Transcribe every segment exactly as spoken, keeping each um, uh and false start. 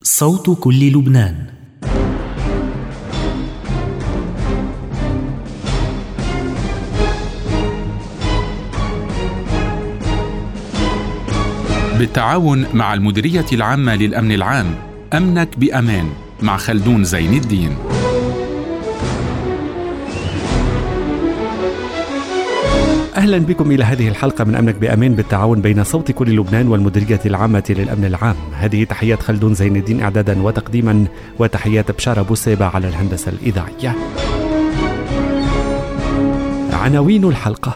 صوت كل لبنان. بالتعاون مع المديرية العامة للأمن العام، أمنك بأمان، مع خلدون زين الدين. أهلا بكم إلى هذه الحلقة من أمنك بأمان بالتعاون بين صوت كل لبنان والمديرية العامة للأمن العام. هذه تحيات خلدون زين الدين إعدادا وتقديما، وتحيات بشارة بوسيبة على الهندسة الإذاعية. عناوين الحلقة: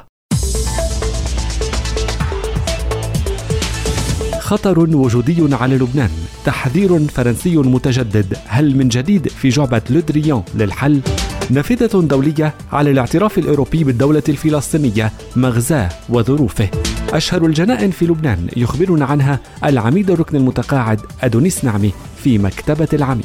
خطر وجودي على لبنان، تحذير فرنسي متجدد، هل من جديد في جعبة لو دريان للحل؟ نافذة دولية على الاعتراف الأوروبي بالدولة الفلسطينية، مغزاه وظروفه. أشهر الجنائن في لبنان يخبرنا عنها العميد الركن المتقاعد أدونيس نعمي في مكتبة العميد.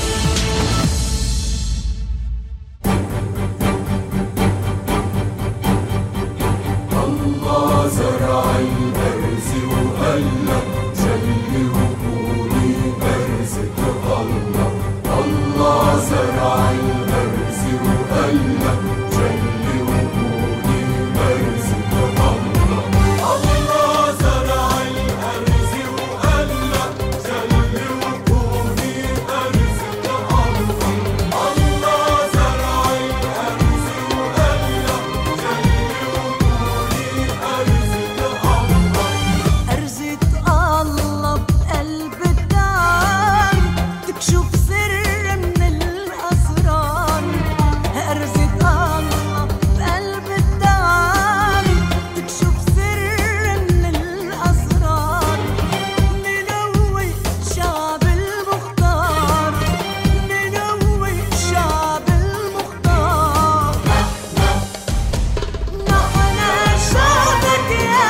الله زرع الأرز وقلب جل وكوني أرزة الله. الله زرع الأرز وقلب جل وكوني أرزة الله. الله زرع الأرز وقلب جل وكوني أرزة الله. الله زرع الأرز وقلب جل أرزة الله بقلب الدار تكشف سر من الأسرار. أرزة الله بقلب الدار تكشف سر من الأسرار. منوي شعب المختار، منوي شعب المختار. نحن شعبك يا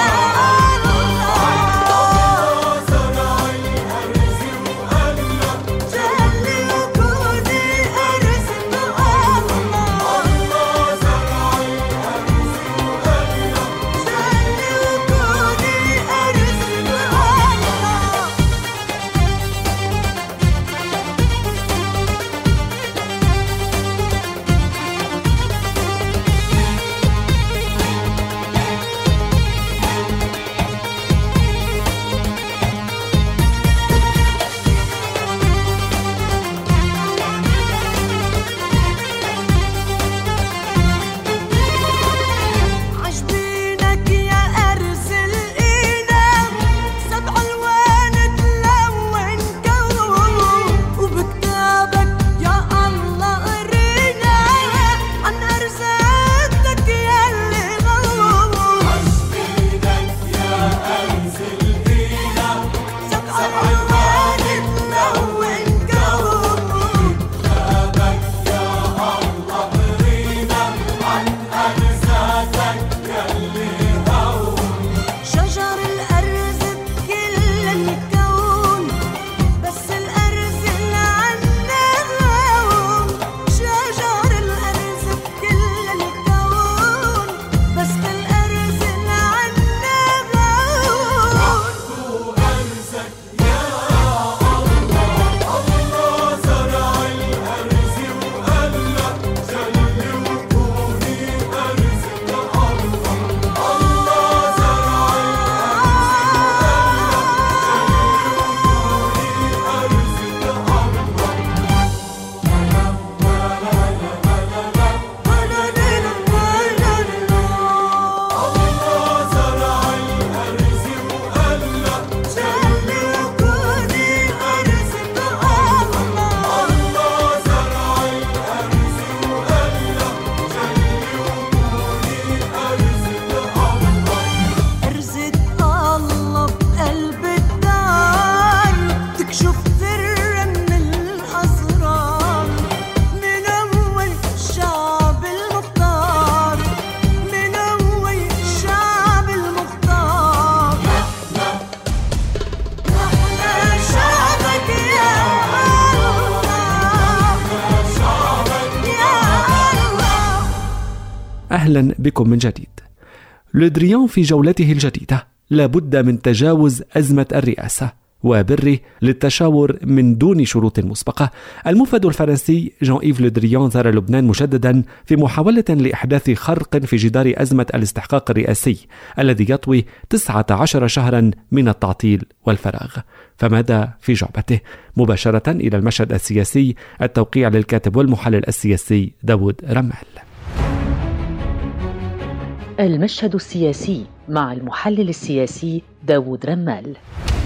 عجبينك يا أرز الإينا، سبع ألوان تلون كون. وبكتابك يا الله قرينا عن أرزاتك ياللي غوّ. عجبينك يا أرز الإينا، سبع ألوان تلون كون. وبكتابك يا الله قرينا عن أرزاتك ياللي غوّ. شجر الأرز بكل الكون، بس الأرز اللي عنا غوّ. شجر الأرز بكل الكون، بس الأرز اللي عنا غوّ. أرزك يا الله. الله زرع الأرز وقلب جل وكوني أرزة الله. الله زرع أرزة الله بقلب الدار تكشف سر من الأسرار. منوي الشعب المختار، منوي الشعب المختار. نحن شعبك يا الله، شعبك يا الله. أهلا بكم من جديد. لو دريان في جولته الجديدة لابد من تجاوز أزمة الرئاسة، وبري للتشاور من دون شروط مسبقة. الموفد الفرنسي جان إيف لو دريان زار لبنان مجددا في محاولة لإحداث خرق في جدار أزمة الاستحقاق الرئاسي الذي يطوي تسعة عشر شهرا من التعطيل والفراغ. فماذا في جعبته؟ مباشرة إلى المشهد السياسي، التوقيع للكاتب والمحلل السياسي داود رمال. المشهد السياسي مع المحلل السياسي داود رمال.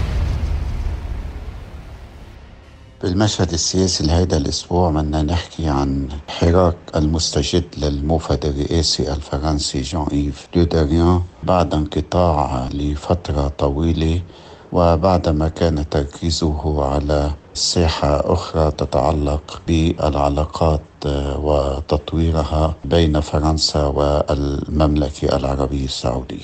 بالمشهد السياسي لهذا الأسبوع بدنا نحكي عن حراك المستجد للموفد الرئاسي الفرنسي جان إيف لو دريان بعد انقطاع لفترة طويلة، وبعدما كان تركيزه على ساحة أخرى تتعلق بالعلاقات وتطويرها بين فرنسا والمملكة العربية السعودية.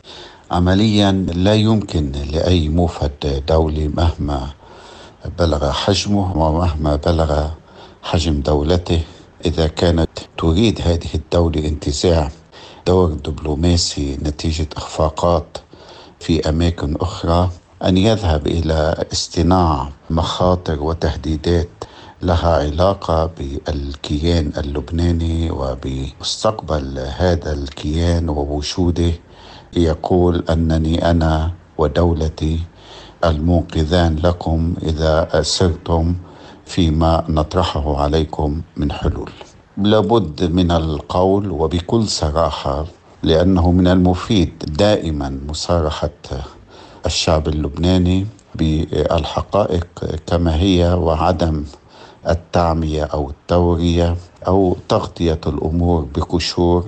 عمليا لا يمكن لأي موفد دولي مهما بلغ حجمه ومهما بلغ حجم دولته، إذا كانت تريد هذه الدولة انتزاع دور دبلوماسي نتيجة إخفاقات في أماكن أخرى، أن يذهب إلى اصطناع مخاطر وتهديدات لها علاقة بالكيان اللبناني وبمستقبل هذا الكيان ووجوده، يقول أنني أنا ودولتي المنقذان لكم إذا سرتم فيما نطرحه عليكم من حلول. لابد من القول وبكل صراحة، لأنه من المفيد دائما مصارحة الشعب اللبناني بالحقائق كما هي، وعدم التعمية أو التورية أو تغطية الأمور بقشور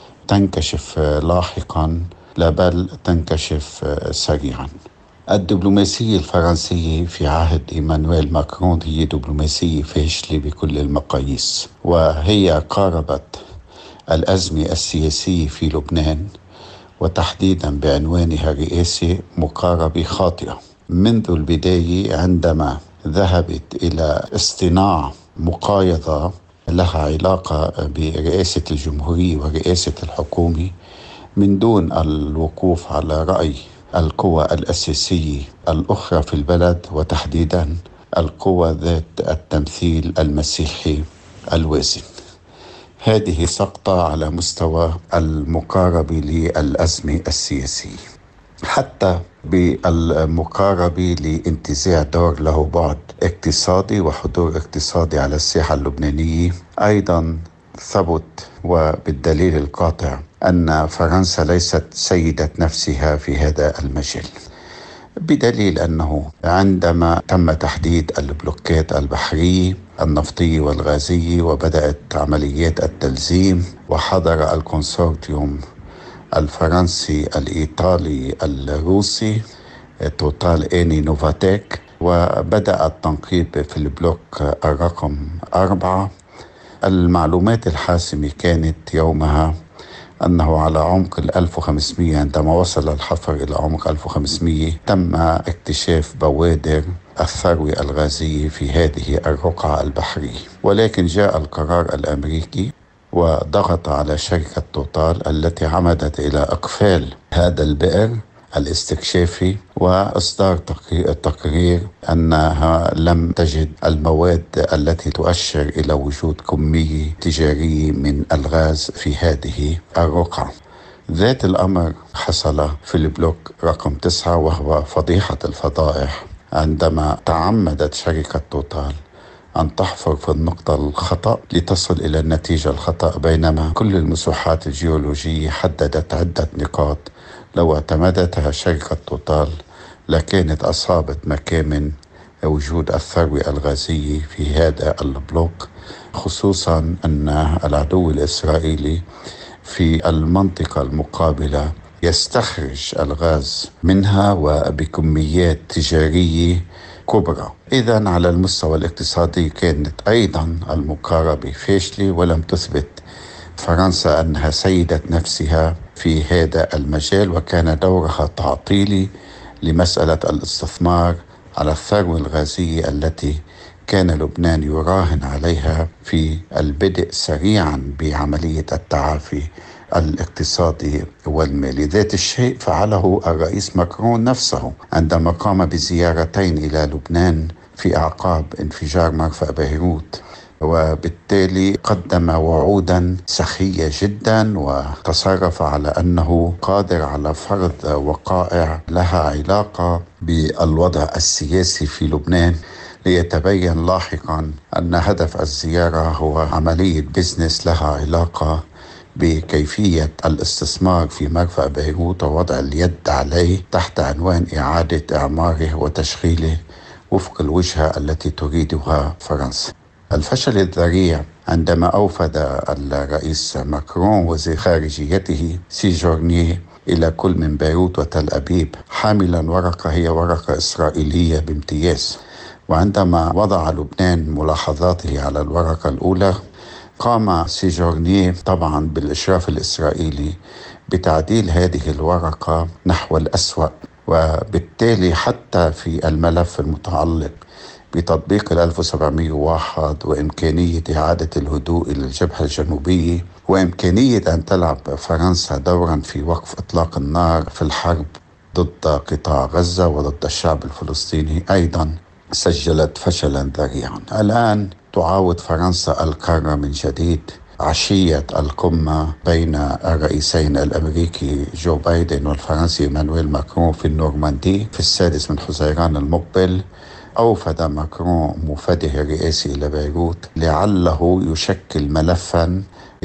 تنكشف لاحقا، لا بل تنكشف سريعا. الدبلوماسية الفرنسية في عهد إيمانويل ماكرون هي دبلوماسية فاشلة بكل المقاييس، وهي قاربت الأزمة السياسية في لبنان وتحديدا بعنوانها الرئاسي مقاربة خاطئة منذ البداية، عندما ذهبت إلى اصطناع مقايضة لها علاقة برئاسة الجمهورية ورئاسة الحكومة من دون الوقوف على رأي القوى الأساسية الأخرى في البلد، وتحديدا القوى ذات التمثيل المسيحي الوازن. هذه سقطة على مستوى المقاربة للأزمة السياسية، حتى بالمقاربة لانتزاع دور له بعد اقتصادي وحضور اقتصادي على الساحة اللبنانية. أيضا ثبت وبالدليل القاطع أن فرنسا ليست سيدة نفسها في هذا المجال، بدليل أنه عندما تم تحديد البلوكات البحرية النفطية والغازية وبدأت عمليات التلزيم، وحضر الكونسورتيوم الفرنسي الإيطالي الروسي توتال إني نوفاتيك، وبدأ التنقيب في البلوك الرقم أربعة. المعلومات الحاسمة كانت يومها أنه على عمق ألف وخمسمائة، عندما وصل الحفر إلى عمق ألف وخمسمائة، تم اكتشاف بوادر الثروة الغازية في هذه الرقعة البحرية. ولكن جاء القرار الأمريكي وضغط على شركة توتال التي عمدت إلى إقفال هذا البئر الاستكشافي، وإصدار تقرير أنها لم تجد المواد التي تؤشر إلى وجود كمية تجارية من الغاز في هذه الرقعة. ذات الأمر حصل في البلوك رقم تسعة، وهو فضيحة الفضائح عندما تعمدت شركة توتال أن تحفر في النقطة الخطأ لتصل إلى النتيجة الخطأ، بينما كل المسوحات الجيولوجية حددت عدة نقاط لو اعتمدتها شركة توتال لكانت أصابت مكامن وجود الثروة الغازية في هذا البلوك، خصوصا أن العدو الإسرائيلي في المنطقة المقابلة يستخرج الغاز منها وبكميات تجارية كبرى. إذن على المستوى الاقتصادي كانت أيضا المقاربة فاشلة، ولم تثبت فرنسا أنها سيدة نفسها في هذا المجال، وكان دورها تعطيلي لمسألة الاستثمار على الثروة الغازية التي كان لبنان يراهن عليها في البدء سريعا بعملية التعافي الاقتصادي والمالي. ذات الشيء فعله الرئيس ماكرون نفسه عندما قام بزيارتين إلى لبنان في أعقاب انفجار مرفأ بيروت، وبالتالي قدم وعودا سخية جدا وتصرف على أنه قادر على فرض وقائع لها علاقة بالوضع السياسي في لبنان، ليتبين لاحقا أن هدف الزيارة هو عملية بيزنس لها علاقة بكيفية الاستثمار في مرفأ بيروت ووضع اليد عليه تحت عنوان إعادة إعماره وتشغيله وفق الوجهة التي تريدها فرنسا. الفشل الذريع عندما أوفد الرئيس ماكرون وزير خارجيته سيجورني إلى كل من بيروت وتل أبيب حاملا ورقة هي ورقة إسرائيلية بامتياز، وعندما وضع لبنان ملاحظاته على الورقة الأولى قام سيجورني طبعا بالإشراف الإسرائيلي بتعديل هذه الورقة نحو الأسوأ، وبالتالي حتى في الملف المتعلق بتطبيق ألف وسبعمائة وواحد وإمكانية إعادة الهدوء إلى الجبهة الجنوبية وإمكانية أن تلعب فرنسا دورا في وقف إطلاق النار في الحرب ضد قطاع غزة وضد الشعب الفلسطيني، أيضا سجلت فشلا ذريعا. الآن تعاود فرنسا الكرة من جديد عشية القمة بين الرئيسين الأمريكي جو بايدن والفرنسي إيمانويل ماكرون في النورماندي في السادس من حزيران المقبل. أوفد ماكرون موفده الرئاسي إلى بيروت لعله يشكل ملفا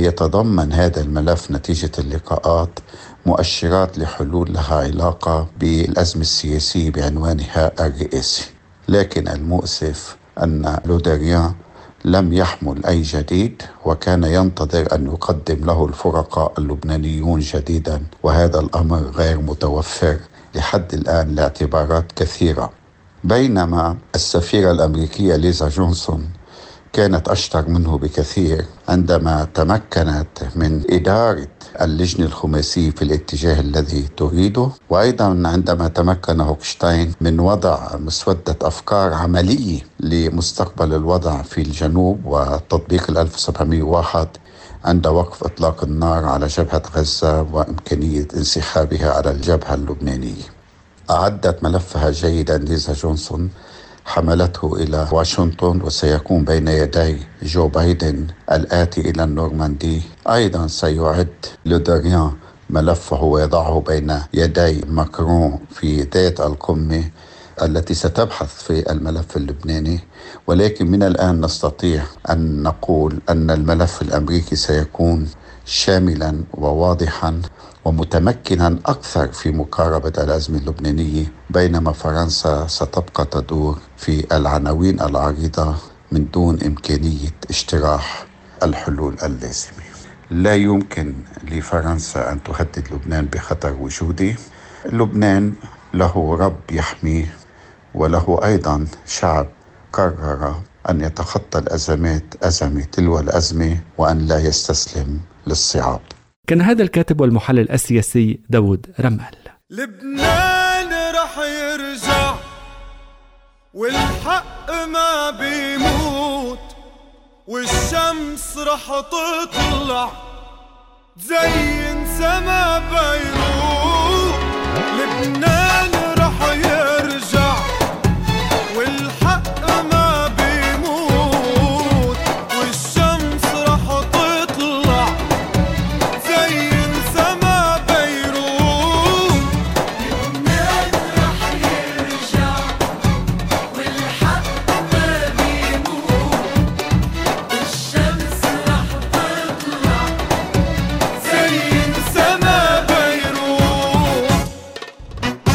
يتضمن هذا الملف نتيجة اللقاءات مؤشرات لحلول لها علاقة بالأزمة السياسية بعنوانها الرئاسي. لكن المؤسف أن لودريان لم يحمل أي جديد، وكان ينتظر أن يقدم له الفرقاء اللبنانيون جديدا، وهذا الأمر غير متوفر لحد الآن لاعتبارات كثيرة. بينما السفيرة الأمريكية ليزا جونسون كانت أشطر منه بكثير عندما تمكنت من إدارة اللجنة الخماسية في الاتجاه الذي تريده، وأيضا عندما تمكن هوكشتاين من وضع مسودة أفكار عملية لمستقبل الوضع في الجنوب وتطبيق ألف وسبعمائة وواحد عند وقف إطلاق النار على جبهة غزة وإمكانية انسحابها على الجبهة اللبنانية. أعدت ملفها جيدا ليزا جونسون، حملته إلى واشنطن، وسيكون بين يدي جو بايدن الآتي إلى النورماندي. أيضا سيعد لودريان ملفه ويضعه بين يدي ماكرون في ذات القمة التي ستبحث في الملف اللبناني. ولكن من الآن نستطيع أن نقول أن الملف الأمريكي سيكون شاملا وواضحا ومتمكنا أكثر في مقاربة الأزمة اللبنانية، بينما فرنسا ستبقى تدور في العناوين العريضة من دون إمكانية اجتراح الحلول اللازمة. لا يمكن لفرنسا أن تهدد لبنان بخطر وجودي. لبنان له رب يحميه، وله أيضا شعب قرر أن يتخطى الأزمات أزمة تلو الأزمة وأن لا يستسلم للصعاب. كان هذا الكاتب والمحلل السياسي داود رمال. لبنان رح يرجع والحق ما بيموت، والشمس رح تطلع تزين سما بيروت. لبنان رح يرجع والحق ما بيموت، والشمس رح تطلع تزين سما بيروت. لبنان رح يرجع والحق ما بيموت، والشمس رح تطلع زين سما بيروت.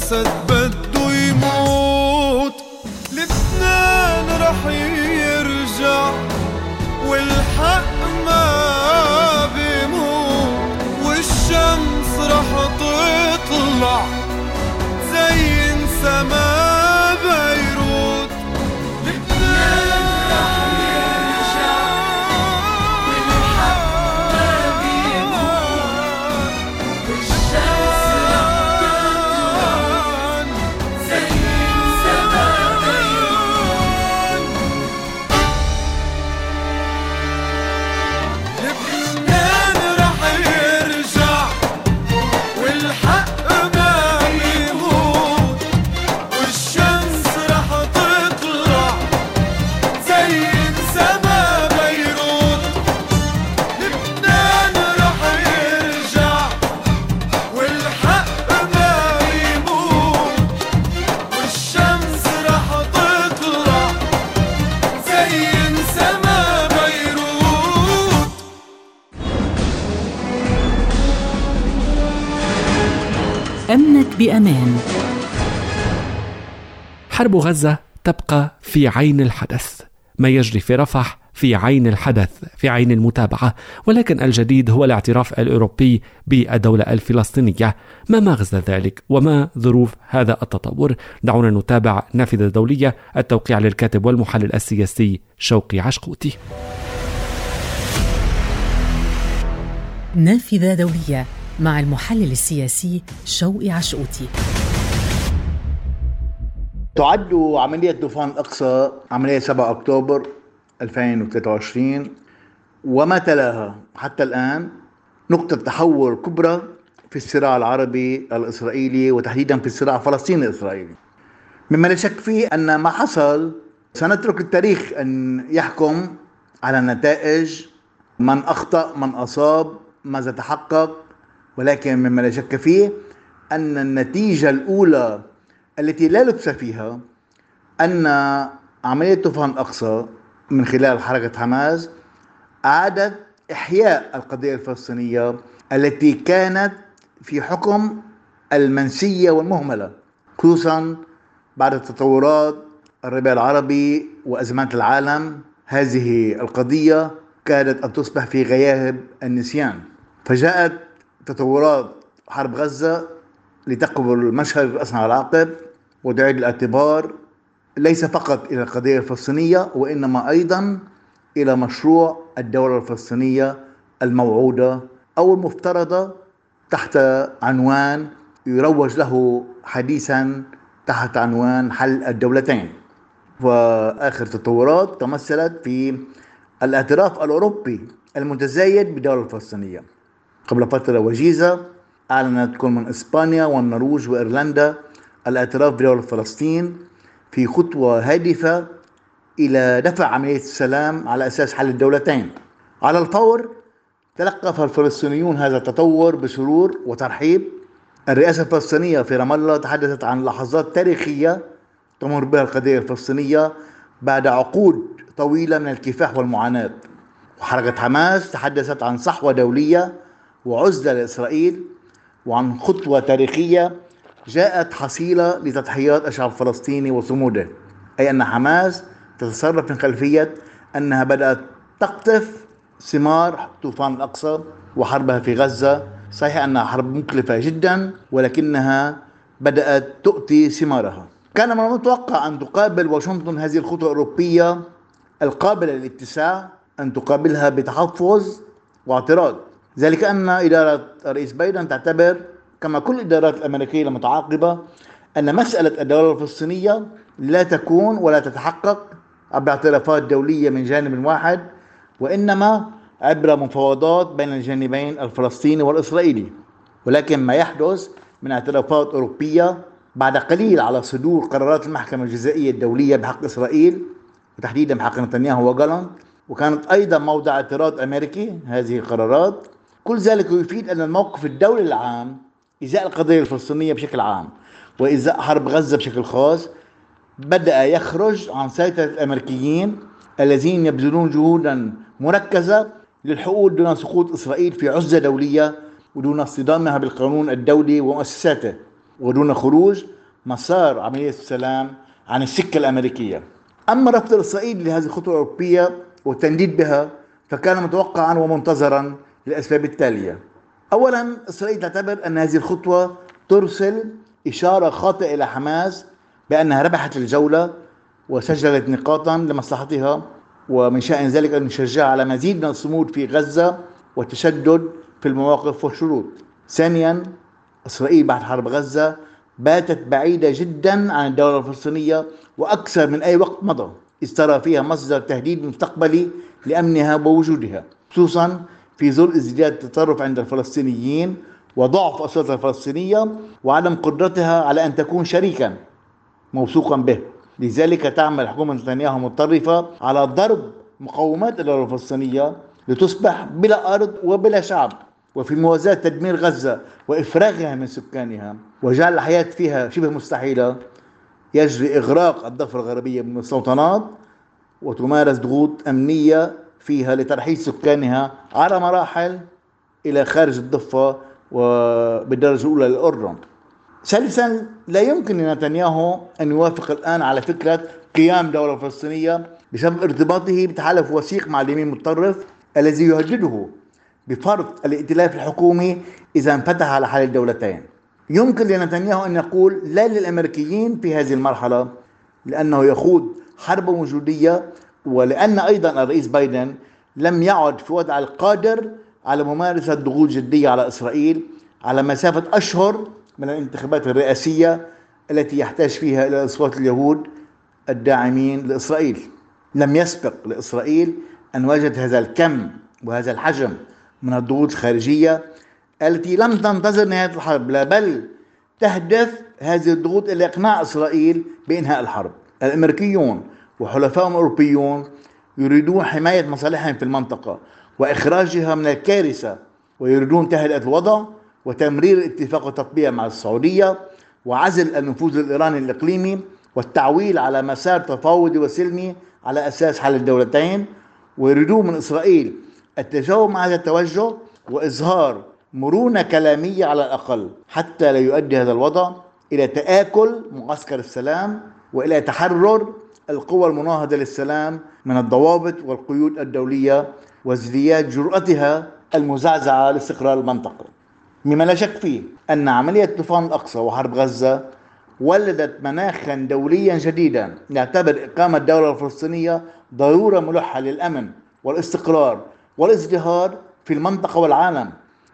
الأسد بده يموت. لبنان رح يرجع والحق ما بيموت، والشمس رح تطلع زي سما بيروت. لبنان رح يرجع والحق ما بيموت، والشمس رح تطلع زي سما بيروت. لبنان رح يرجع والحق ما بيموت، والشمس رح تطلع زي سما بيروت. لبنان رح يرجع والحق ما بيموت، والشمس رح تطلع زي سما بيروت. أمنك بأمان. حرب غزة تبقى في عين الحدث، ما يجري في رفح في عين الحدث، في عين المتابعة، ولكن الجديد هو الاعتراف الأوروبي بالدولة الفلسطينية. ما مغزى ذلك وما ظروف هذا التطور؟ دعونا نتابع نافذة دولية، التوقيع للكاتب والمحلل السياسي شوقي عشقوتي. نافذة دولية مع المحلل السياسي شوقي عشقوتي. تعد عملية طوفان الأقصى عملية سبعة أكتوبر ألفين وثلاثة وعشرين وما تلاها حتى الآن نقطة تحول كبرى في الصراع العربي الإسرائيلي، وتحديدا في الصراع الفلسطيني الإسرائيلي. مما لا شك فيه أن ما حصل سنترك التاريخ أن يحكم على النتائج، من أخطأ من أصاب ماذا تحقق، ولكن مما لا شك فيه أن النتيجة الأولى التي لا لبس فيها أن عملية طوفان الأقصى من خلال حركة حماس أعادت إحياء القضية الفلسطينية التي كانت في حكم المنسية والمهملة، خصوصا بعد التطورات الربيع العربي وأزمات العالم. هذه القضية كادت أن تصبح في غياهب النسيان، فجاءت تطورات حرب غزة لتقبل المشهد بأسرع العقب وتعيد الاعتبار ليس فقط إلى القضية الفلسطينية، وإنما أيضا إلى مشروع الدولة الفلسطينية الموعودة أو المفترضة، تحت عنوان يروج له حديثا تحت عنوان حل الدولتين. وآخر تطورات تمثلت في الاعتراف الأوروبي المتزايد بالدولة الفلسطينية. قبل فترة وجيزة أعلنت كل من إسبانيا والنرويج وإيرلندا الاعتراف بدولة فلسطين في خطوة هادفة إلى دفع عملية السلام على أساس حل الدولتين. على الفور تلقف الفلسطينيون هذا التطور بسرور وترحيب. الرئاسة الفلسطينية في رام الله تحدثت عن لحظات تاريخية تمر بها القضية الفلسطينية بعد عقود طويلة من الكفاح والمعاناة. وحركة حماس تحدثت عن صحوة دولية وعزلة لإسرائيل، وعن خطوة تاريخية جاءت حصيلة لتضحيات الشعب الفلسطيني وصموده، أي أن حماس تتصرف من خلفية أنها بدأت تقطف ثمار طوفان الأقصى وحربها في غزة. صحيح أنها حرب مكلفة جدا، ولكنها بدأت تؤتي ثمارها. كان من المتوقع أن تقابل واشنطن هذه الخطوة الأوروبية القابلة للاتساع أن تقابلها بتحفظ واعتراض، ذلك أن إدارة الرئيس بايدن تعتبر كما كل الإدارات الأمريكية المتعاقبة أن مسألة الدولة الفلسطينية لا تكون ولا تتحقق عبر اعترافات دولية من جانب واحد، وإنما عبر مفاوضات بين الجانبين الفلسطيني والإسرائيلي. ولكن ما يحدث من اعترافات أوروبية بعد قليل على صدور قرارات المحكمة الجزائية الدولية بحق إسرائيل، وتحديدا بحق نتنياهو وجالانت، وكانت أيضا موضع اعتراض أمريكي هذه القرارات. كل ذلك يفيد أن الموقف الدولي العام إزاء القضية الفلسطينية بشكل عام وإزاء حرب غزة بشكل خاص بدأ يخرج عن سيطرة الأمريكيين الذين يبذلون جهودا مركزة للحقول دون سقوط إسرائيل في عزة دولية ودون اصطدامها بالقانون الدولي ومؤسساته ودون خروج مسار عملية السلام عن السكة الأمريكية. أما رفض إسرائيل لهذه الخطوة الأوروبية والتنديد بها فكان متوقعا ومنتظرا للأسباب التالية. أولا، إسرائيل تعتبر أن هذه الخطوة ترسل إشارة خاطئة إلى حماس بأنها ربحت الجولة وسجلت نقاطا لمصلحتها، ومن شأن ذلك أن يشجع على مزيد من الصمود في غزة والتشدد في المواقف والشروط. ثانيا، إسرائيل بعد حرب غزة باتت بعيدة جدا عن الدولة الفلسطينية وأكثر من أي وقت مضى، إذ ترى فيها مصدر تهديد مستقبلي لأمنها ووجودها، خصوصا في ظل ازدياد التطرف عند الفلسطينيين وضعف السلطة الفلسطينية وعدم قدرتها على أن تكون شريكا موثوقا به. لذلك تعمل حكومة نتنياهو متطرفة على ضرب مقومات الدولة الفلسطينية لتصبح بلا أرض وبلا شعب، وفي موازاة تدمير غزة وإفراغها من سكانها وجعل الحياة فيها شبه مستحيلة، يجري إغراق الضفة الغربية من المستوطنات وتمارس ضغوط أمنية فيها لترحيل سكانها على مراحل إلى خارج الضفة وبالدرجة الأولى للأردن. ثالثا، لا يمكن لنتنياهو أن يوافق الآن على فكرة قيام دولة فلسطينية بسبب ارتباطه بتحالف وثيق مع اليمين المتطرف الذي يهدده بفرض الائتلاف الحكومي إذا انفتح على حل الدولتين. يمكن لنتنياهو أن يقول لا للأمريكيين في هذه المرحلة لأنه يخوض حرب وجودية، ولأن أيضا الرئيس بايدن لم يعد في وضع القادر على ممارسة ضغوط جدية على إسرائيل على مسافة أشهر من الانتخابات الرئاسية التي يحتاج فيها إلى أصوات اليهود الداعمين لإسرائيل. لم يسبق لإسرائيل أن وجد هذا الكم وهذا الحجم من الضغوط الخارجية التي لم تنتظر نهاية الحرب، لا بل تهدف هذه الضغوط إلى إقناع إسرائيل بإنهاء الحرب. الأمريكيون وحلفائهم الأوروبيون يريدون حماية مصالحهم في المنطقة وإخراجها من الكارثة، ويريدون تهدئة الوضع وتمرير الاتفاق والتطبيع مع السعودية وعزل النفوذ الإيراني الإقليمي والتعويل على مسار تفاوضي وسلمي على أساس حل الدولتين. ويريدون من إسرائيل التجاوب مع هذا التوجه وإظهار مرونة كلامية على الأقل حتى لا يؤدي هذا الوضع إلى تآكل معسكر السلام وإلى تحرر القوى المناهضة للسلام من الضوابط والقيود الدولية وازدياد جرأتها المزعزعة لاستقرار المنطقة. مما لا شك فيه أن عملية طوفان الأقصى وحرب غزة ولدت مناخا دوليا جديدا يعتبر إقامة الدولة الفلسطينية ضرورة ملحة للأمن والاستقرار والازدهار في المنطقة والعالم،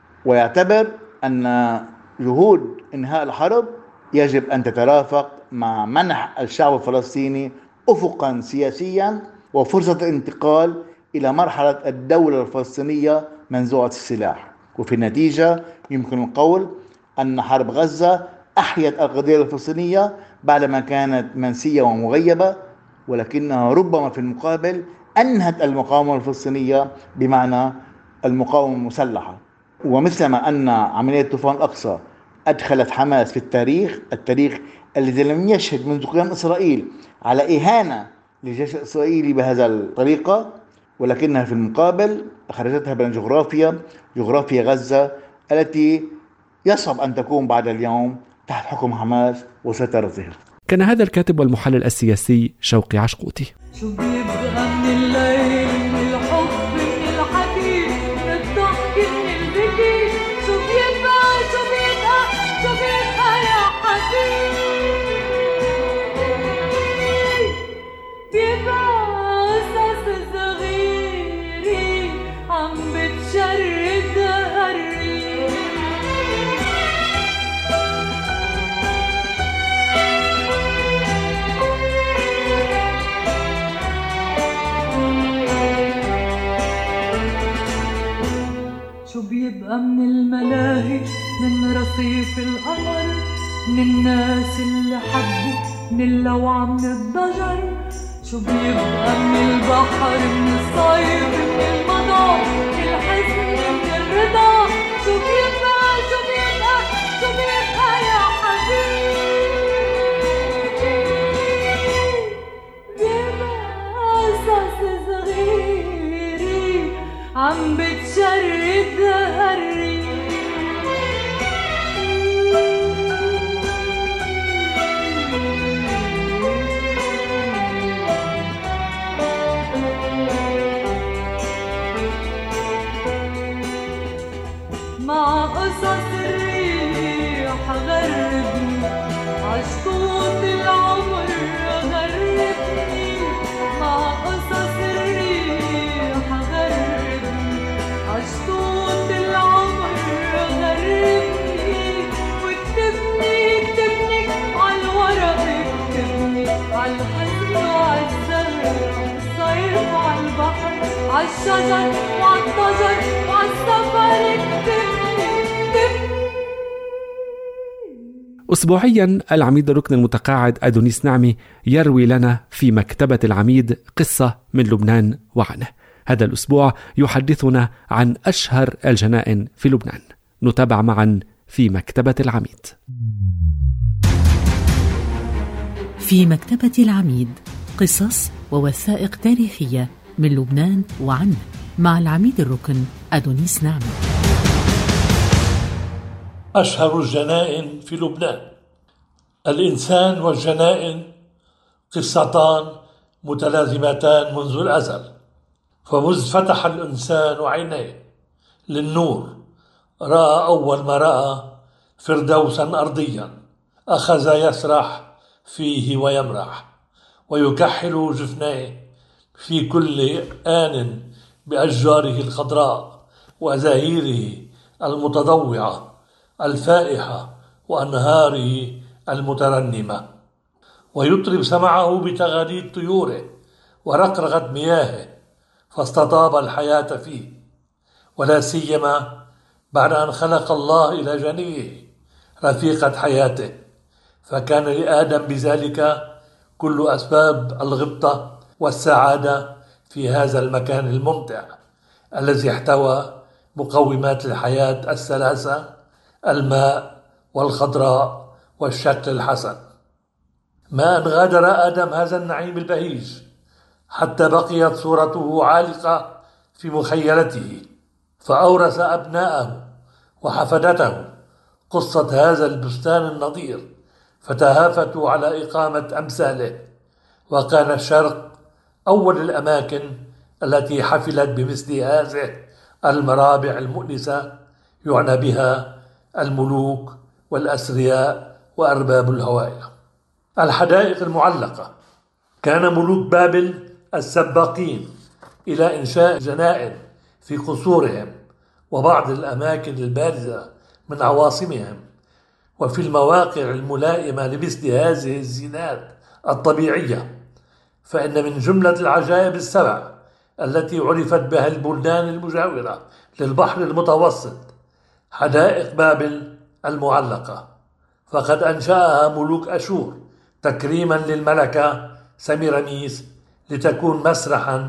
ويعتبر أن جهود إنهاء الحرب يجب أن تترافق مع منح الشعب الفلسطيني أفقا سياسيا وفرصة الانتقال إلى مرحلة الدولة الفلسطينية منزوعة السلاح. وفي النتيجة يمكن القول أن حرب غزة أحيت القضية الفلسطينية بعدما كانت منسية ومغيبة، ولكنها ربما في المقابل أنهت المقاومة الفلسطينية بمعنى المقاومة المسلحة. ومثلما أن عملية طوفان الأقصى أدخلت حماس في التاريخ التاريخ الذي لم يشهد منذ قيام إسرائيل على إهانة للجيش الإسرائيلي بهذا الطريقة، ولكنها في المقابل أخرجتها من جغرافيا جغرافيا غزة التي يصعب أن تكون بعد اليوم تحت حكم حماس وسيطرتها. كان هذا الكاتب والمحلل السياسي شوقي عشقوتي. شو بيبقى من الليل من الحب من الحكي من الضحك من البكي، شو بيبقى شو بيبقى شو بيبقى يا حبيبي، بيبقى قصص صغيرة عم بتشرد قلبي. شو بيبقى من الملاهي من رصيف القمر من الناس اللي حبوا من اللوعة من الضجر، شو بيبقى من البحر من الصيف من المضى من الحزن من الرضا، شو بيبقى شو بيبقى شو بيبقى يا حبيبي، بيبقى قصص صغيرة عم بتشرد قلبي. مع قصص الريح غربني عشقوط العمر غربني مع قصص الريح غربني عشقوط العمر غربني واكتبني اكتبني عالورق اكتبني عالحزن وعالزهر عالصيف وعالبحر عالشجر وعالضجر وعالسفر اكتبني اكتبني. أسبوعيا العميد الركن المتقاعد أدونيس نعمي يروي لنا في مكتبة العميد قصة من لبنان وعنه. هذا الأسبوع يحدثنا عن أشهر الجنائن في لبنان. نتابع معا في مكتبة العميد. في مكتبة العميد قصص ووثائق تاريخية من لبنان وعنه مع العميد الركن أدونيس نعمي. أشهر الجنائن في لبنان. الإنسان والجنائن قصتان متلازمتان منذ الأزل، فمذ فتح الإنسان عينيه للنور رأى أول ما رأى فردوسا أرضيا أخذ يسرح فيه ويمرح ويكحل جفنيه في كل آن بأشجاره الخضراء وزهيره المتضوعة الفائحة وأنهاره المترنمة، ويطرب سمعه بتغاريد طيوره ورقرقة مياهه فاستطاب الحياة فيه، ولا سيما بعد أن خلق الله إلى جنيه رفيقة حياته، فكان لآدم بذلك كل أسباب الغبطة والسعادة في هذا المكان الممتع الذي احتوى مقومات الحياة الثلاثة: الماء والخضراء والشكل الحسن. ما أن غادر آدم هذا النعيم البهيج حتى بقيت صورته عالقة في مخيلته، فأورث أبناءه وحفدته قصة هذا البستان النضير، فتهافتوا على إقامة أمثاله، وكان الشرق أول الأماكن التي حفلت بمثل هذه المرابع المؤنسة يعنى بها الملوك والأثرياء وأرباب الهواية. الحدائق المعلقة. كان ملوك بابل السباقين إلى إنشاء جنائن في قصورهم وبعض الأماكن البارزة من عواصمهم وفي المواقع الملائمة لمثل هذه الزينات الطبيعية، فإن من جملة العجائب السبع التي عرفت بها البلدان المجاورة للبحر المتوسط حدائق بابل المعلقة، فقد أنشأها ملوك أشور تكريما للملكة سميراميس لتكون مسرحا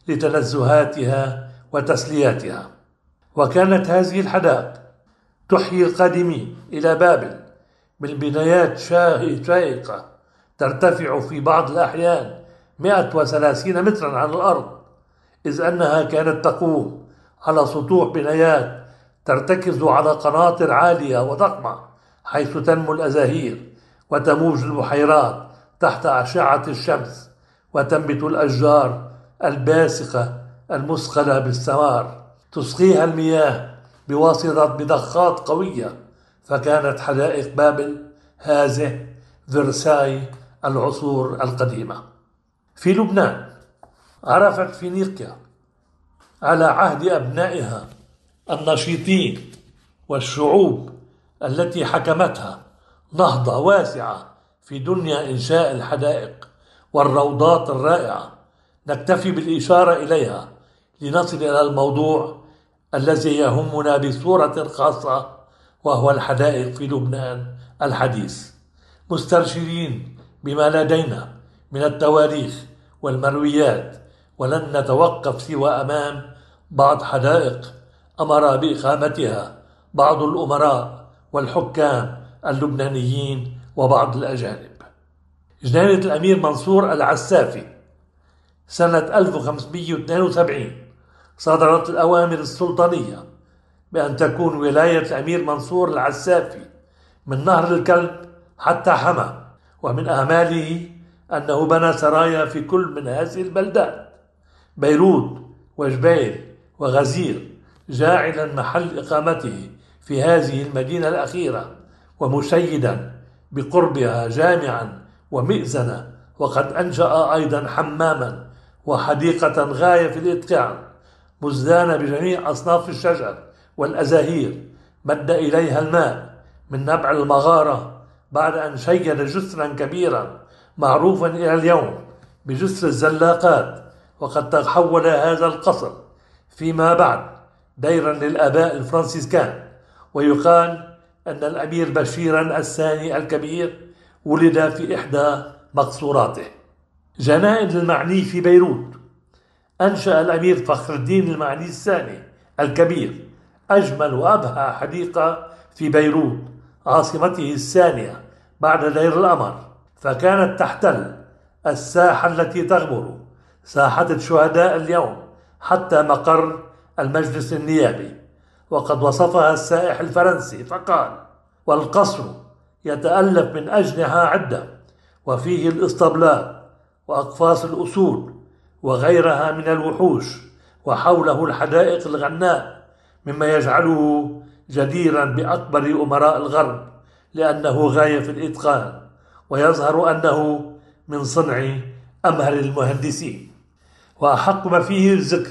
لتنزهاتها وتسلياتها. وكانت هذه الحدائق تحيي القادمين إلى بابل بالبنايات شاهقة ترتفع في بعض الأحيان مئة وثلاثين مترا عن الأرض، إذ أنها كانت تقوم على سطوح بنايات ترتكز على قناطر عالية وضخمة، حيث تنمو الأزاهير وتموج البحيرات تحت أشعة الشمس، وتنبت الأشجار الباسقة المثقلة بالثمار تسقيها المياه بواسطة مضخات قوية. فكانت حدائق بابل هذه فرساي العصور القديمة. في لبنان عرفت فينيقيا على عهد أبنائها النشيطين والشعوب التي حكمتها نهضة واسعة في دنيا إنشاء الحدائق والروضات الرائعة. نكتفي بالإشارة إليها لنصل إلى الموضوع الذي يهمنا بصورة خاصة، وهو الحدائق في لبنان الحديث، مسترشدين بما لدينا من التواريخ والمرويات، ولن نتوقف سوى أمام بعض حدائق أمر بإقامتها بعض الأمراء والحكام اللبنانيين وبعض الأجانب. جنينة الأمير منصور العسافي سنة ألف وخمسمئة واثنين وسبعين صدرت الأوامر السلطانية بأن تكون ولاية الأمير منصور العسافي من نهر الكلب حتى حما، ومن أعماله أنه بنى سرايا في كل من هذه البلدات: بيروت وجبيل وغزير، جاعلا محل إقامته في هذه المدينة الأخيرة، ومشيدا بقربها جامعا ومئذنة، وقد أنشأ أيضا حماما وحديقة غاية في الإتقان مزدانة بجميع أصناف الشجر والأزاهير، مد إليها الماء من نبع المغارة بعد أن شيد جسرا كبيرا معروفا إلى اليوم بجسر الزلاقات. وقد تحول هذا القصر فيما بعد ديرا للآباء الفرنسيسكان. ويقال أن الأمير بشيرا الثاني الكبير ولد في إحدى مقصوراته. جنائن المعني في بيروت. أنشأ الأمير فخر الدين المعني الثاني الكبير أجمل وأبهى حديقة في بيروت عاصمته الثانية بعد دير القمر، فكانت تحتل الساحة التي تغمر ساحة الشهداء اليوم حتى مقر المجلس النيابي. وقد وصفها السائح الفرنسي فقال: والقصر يتألف من أجنحة عدة، وفيه الإسطبلات وأقفاص الأسود وغيرها من الوحوش، وحوله الحدائق الغناء، مما يجعله جديرا بأكبر أمراء الغرب لأنه غاية في الإتقان، ويظهر أنه من صنع أمهر المهندسين. وأحق ما فيه الذكر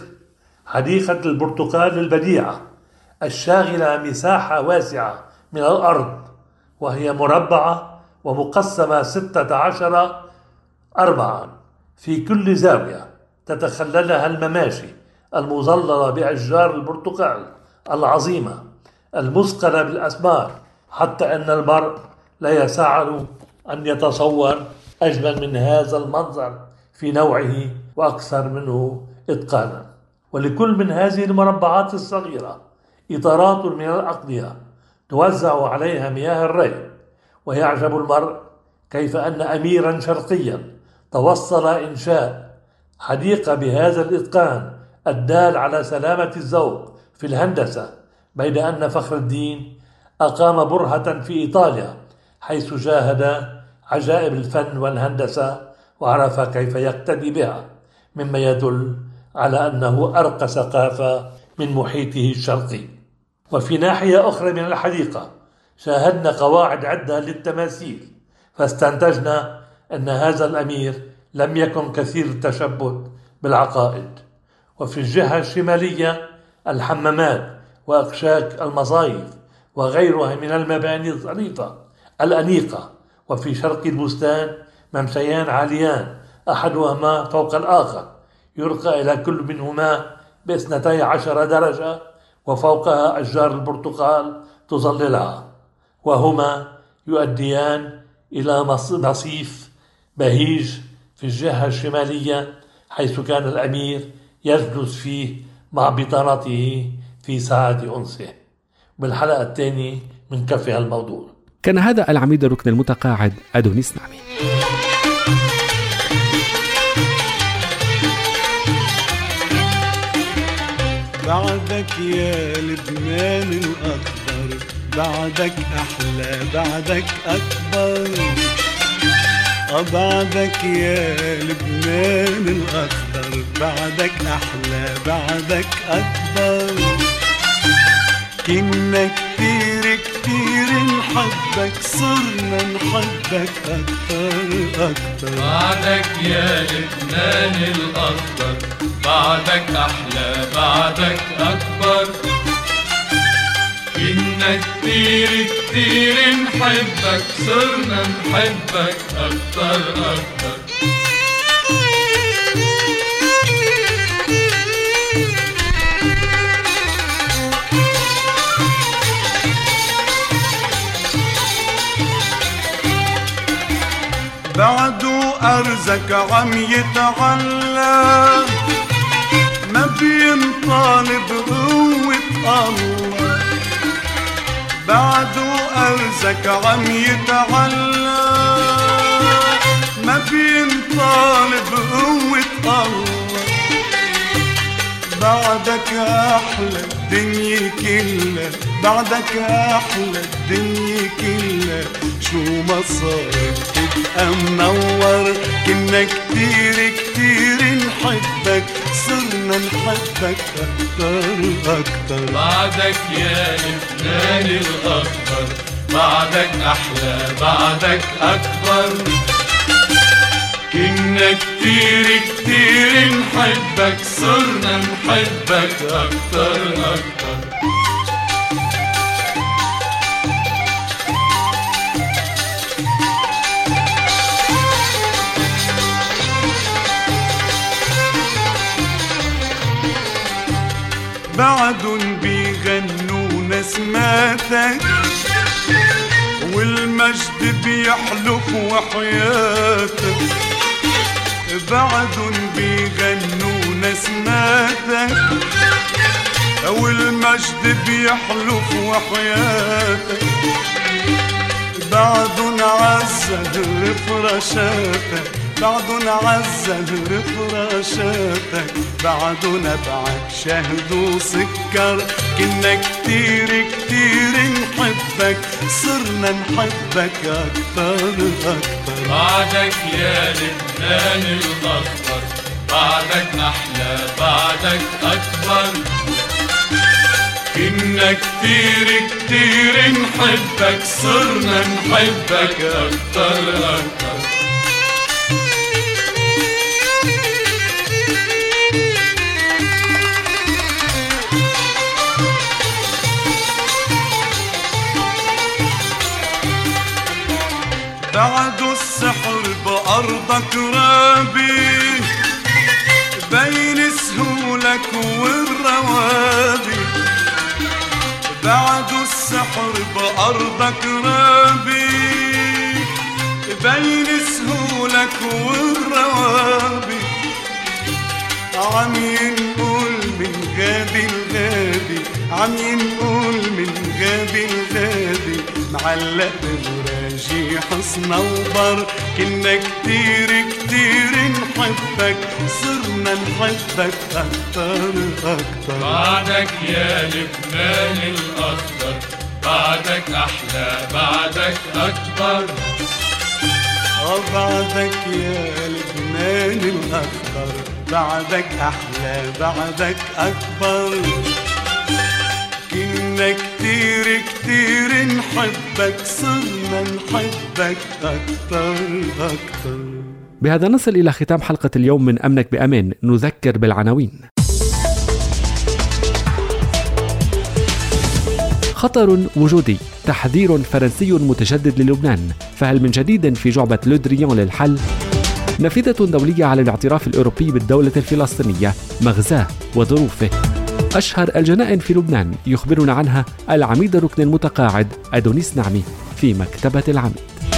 حديقة البرتقال البديعة الشاغلة مساحة واسعة من الأرض، وهي مربعة ومقسمة ستة عشر أربعا في كل زاوية تتخللها المماشي المظللة بأشجار البرتقال العظيمة المثقلة بالأثمار، حتى أن المرء لا يسعه أن يتصور أجمل من هذا المنظر في نوعه وأكثر منه إتقانا. ولكل من هذه المربعات الصغيرة إطارات من الأقضية توزع عليها مياه الري. ويعجب المرء كيف أن أميرا شرقيا توصل إنشاء حديقة بهذا الإتقان الدال على سلامة الذوق في الهندسة، بين أن فخر الدين أقام برهة في إيطاليا حيث شاهد عجائب الفن والهندسة وعرف كيف يقتدي بها، مما يدل على أنه أرقى ثقافة من محيطه الشرقي. وفي ناحية أخرى من الحديقة شاهدنا قواعد عدة للتماثيل، فاستنتجنا أن هذا الأمير لم يكن كثير التشبث بالعقائد. وفي الجهة الشمالية الحمامات وأكشاك المصايف وغيرها من المباني الظريفة الأنيقة. وفي شرق البستان ممشيان عاليان أحدهما فوق الآخر يرقى إلى كل منهما باثنتي عشر درجة، وفوقها أشجار البرتقال تظللها، وهما يؤديان إلى مصيف بهيج في الجهة الشمالية حيث كان الأمير يجلس فيه مع بطانته في ساعة أنسه. بالحلقة الثانية من كفي الموضوع. كان هذا العميد الركن المتقاعد أدونيس نعمي. بعدك يا لبنان الأكبر، بعدك أحلى، بعدك أكبر. بعدك يا لبنان الأخضر، بعدك أحلى، بعدك أكبر. كنا كتير كتير نحبك، صرنا نحبك أكتر أكتر. بعدك يا لبنان الأخضر، بعدك أحلى، بعدك أكبر. كنا كتير كتير نحبك، صرنا نحبك أكتر أكتر. بعدو أرزك عم يتعلى، ما بينطالب قوة الله. بعدو أرزك عم يتعلى، ما بينطالب قوة الله. بعدك أحلى الدنيا كلها، بعدك أحلى الدنيا كلها. شو ما صار تبقى منور، كنا كتير كتير نحبك، صرنا صرنا نحبك أكتر أكتر. بعدك يا لبنان الأخضر، بعدك أحلى بعدك أكبر. كنا كتير كتير نحبك، صرنا نحبك أكتر أكتر. بعدن بيغنوا نسماتك، والمجد بيحلف وحياتك. بعدن بيغنوا نسماتك، والمجد بيحلف وحياتك. بعدن عالزهر فراشاتك، بعدن عالزهر فراشاتك. بعدن بعد شهد وسكر، كنا كتير كتير نحبك، صرنا نحبك أكتر أكتر. بعدك يا لبنان الأخضر، بعدك أحلى بعدك أكبر. كنا كتير كتير نحبك، صرنا نحبك أكتر أكتر. بعد السحر بأرضك رابي، بين سهولك والروابي. بعد السحر بأرضك رابي، بين سهولك والروابي. عم ينقول من غادي الغادي، عم ينقول من غادي الغادي. معلق بمراجي حصن وبر، كنا كتير كتير نحبك، صرنا نحبك أكتر أكتر. بعدك يا لبنان الأخضر، بعدك أحلى بعدك أكبر. بعدك يا لبنان الأخضر، بعدك أحلى بعدك أكبر. كنا كتير كتير نحبك، صرنا نحبك أكتر أكتر. بهذا نصل إلى ختام حلقة اليوم من أمنك بأمان. نذكر بالعناوين. خطر وجودي، تحذير فرنسي متجدد للبنان، فهل من جديد في جعبة لودريان للحل؟ نافذة دولية على الاعتراف الأوروبي بالدولة الفلسطينية، مغزاه وظروفه. أشهر الجنائن في لبنان يخبرنا عنها العميد الركن المتقاعد أدونيس نعمي في مكتبة العميد.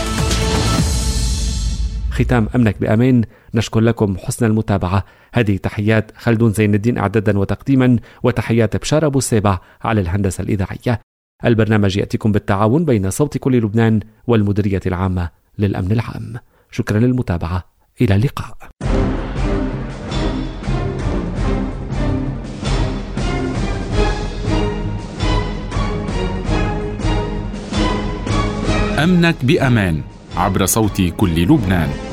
ختام أمنك بأمان، نشكر لكم حسن المتابعة. هذه تحيات خلدون زين الدين إعدادا وتقديما، وتحيات بشار أبو السابع على الهندسة الإذاعية. البرنامج يأتيكم بالتعاون بين صوت كل لبنان والمديرية العامة للأمن العام. شكرا للمتابعة، إلى اللقاء. أمنك بأمان عبر صوت كل لبنان.